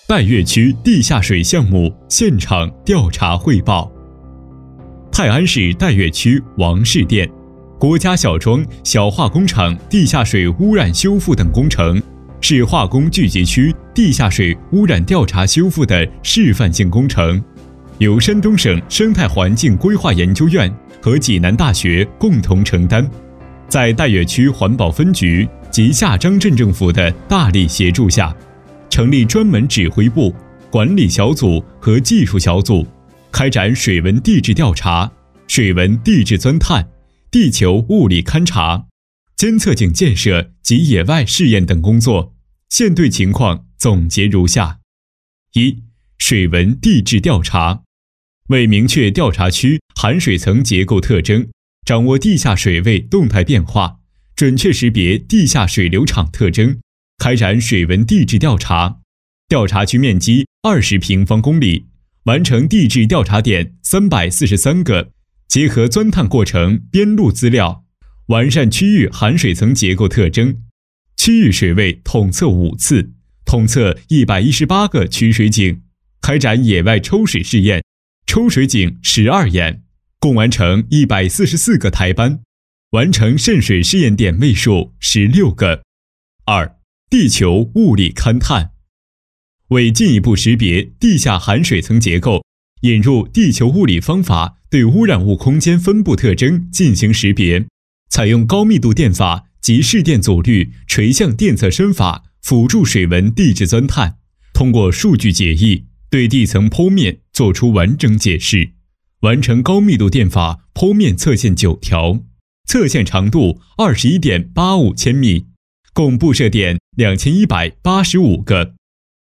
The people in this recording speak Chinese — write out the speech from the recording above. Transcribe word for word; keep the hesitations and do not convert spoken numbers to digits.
岱岳区地下水项目现场调查汇报。泰安市岱岳区王氏店国家小庄小化工厂地下水污染修复等工程，是化工聚集区地下水污染调查修复的示范性工程，由山东省生态环境规划研究院和济南大学共同承担，在岱岳区环保分局及下张镇政府的大力协助下，成立专门指挥部、管理小组和技术小组，开展水文地质调查、水文地质钻探、地球物理勘察、监测井建设及野外试验等工作。现对情况总结如下：一、水文地质调查，为明确调查区含水层结构特征，掌握地下水位动态变化，准确识别地下水流场特征，开展水文地质调查。调查区面积二十平方公里，完成地质调查点三百四十三个，结合钻探过程编录资料，完善区域含水层结构特征。区域水位统测五次，统测一百一十八个取水井，开展野外抽水试验，抽水井十二眼，共完成一百四十四个台班，完成渗水试验点位数十六个。二、地球物理勘探，为进一步识别地下含水层结构，引入地球物理方法对污染物空间分布特征进行识别，采用高密度电法及视电阻率垂向电测深法辅助水文地质钻探，通过数据解译对地层剖面做出完整解释，完成高密度电法剖面测线九条，测线长度 二十一点八五千米，共布设点两千一百八十五个，